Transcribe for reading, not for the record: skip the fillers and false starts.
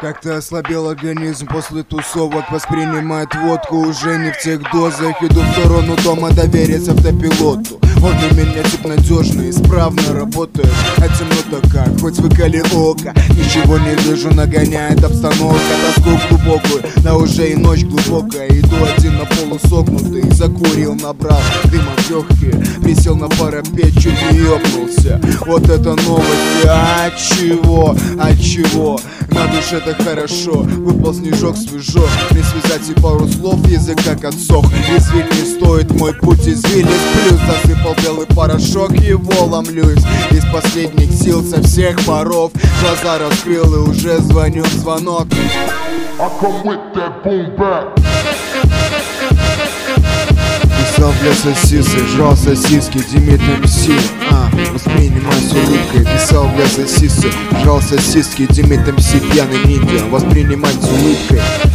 Как-то ослабел организм после тусовок, воспринимает водку уже не в тех дозах. Иду в сторону дома, довериться автопилоту. Он для меня тип надежный, исправно работает. А темно-то как, хоть выколи око. Ничего не вижу, нагоняет обстановка. Тоску глубокую, да уже и ночь глубокая. Иду один на полу согнутый, закурил, набрал дыма в легкие. Присел на парапет, чуть не ёбнулся. Вот это новости, от чего, от чего? На душе-то хорошо, выпал снежок, свежо. Не связать и пару слов, язык как отсох. Извини, стоит мой путь извилист. Плюс засыпал белый порошок, его ломлюсь из последних сил со всех паров. Глаза раскрыл и уже звоню в звонок. Писал для сосисы, жрал сосиски, Димит МС. Воспринимай с улыбкой. Писал для сосисы, жрал сосиски, Димит МС, пьяный ниндзя. Воспринимать с улыбкой.